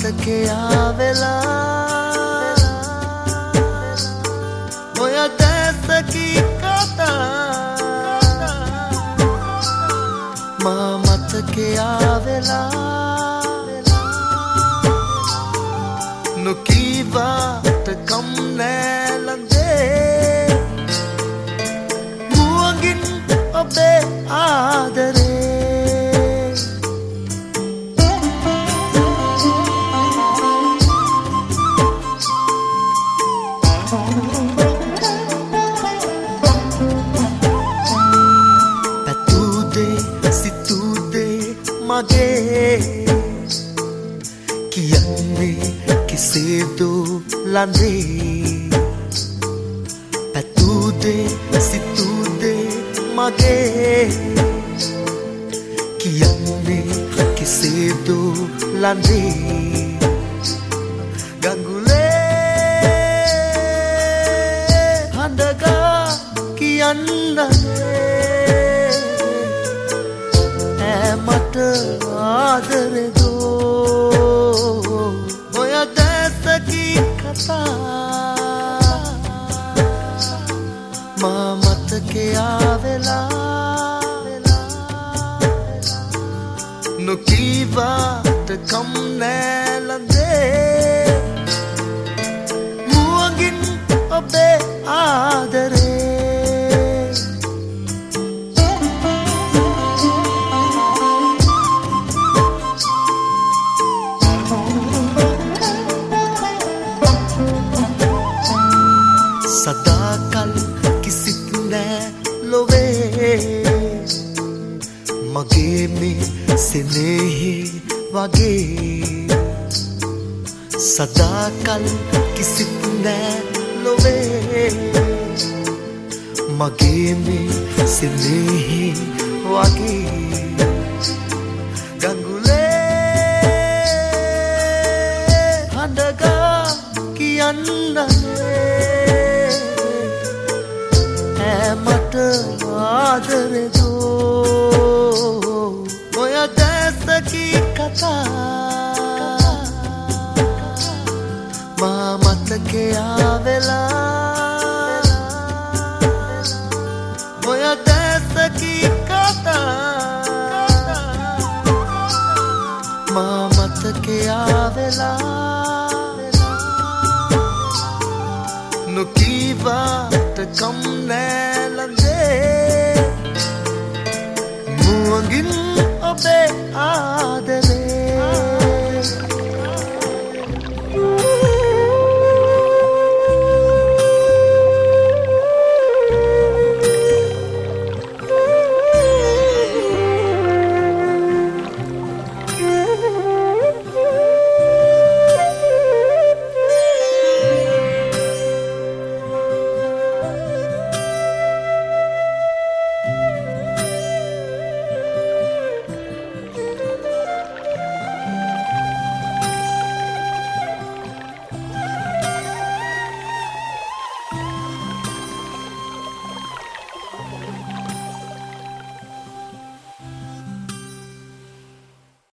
මතකේ ආවෙලා ඔය දැසකී කතා මා මතකේ ආවෙලා නොකීවාට කම් නෑ ලඳේ මුවගින් ඔබේ ආදරේ මගේ කියන්නේ කෙසේදෝ ලඳේ පැතුදේ සිතුදේ මගේ කියන්නේ කෙසේදෝ ලඳේ ගඟුලේ හඬගා කියන්නනේ මට ආදරෙදෝ ඔය දැසකී කතා මා මතකේ ආවෙලා නොකීවාට කම් නෑ ලඳේ මුවගින් ඔබේ ආදරේ සදාකල් කිසිත් නෑ ලොවේ මගේ මේ සෙනෙහි වගේ සදාකල් කිසිත් නෑ ලොවේ මගේ මේ සෙනෙහි වගේ ගඟුලේ හඬගා කියන්නනේ මට ආදරෙදෝ ඔය දැසකී කතා මා මතකේ ආවෙලා ඔය දැසකී කතා මා මතකේ ආවෙලා නොකීවාට කම් නෑ ලඳේ මුවගින් ඔබේ ආදරේ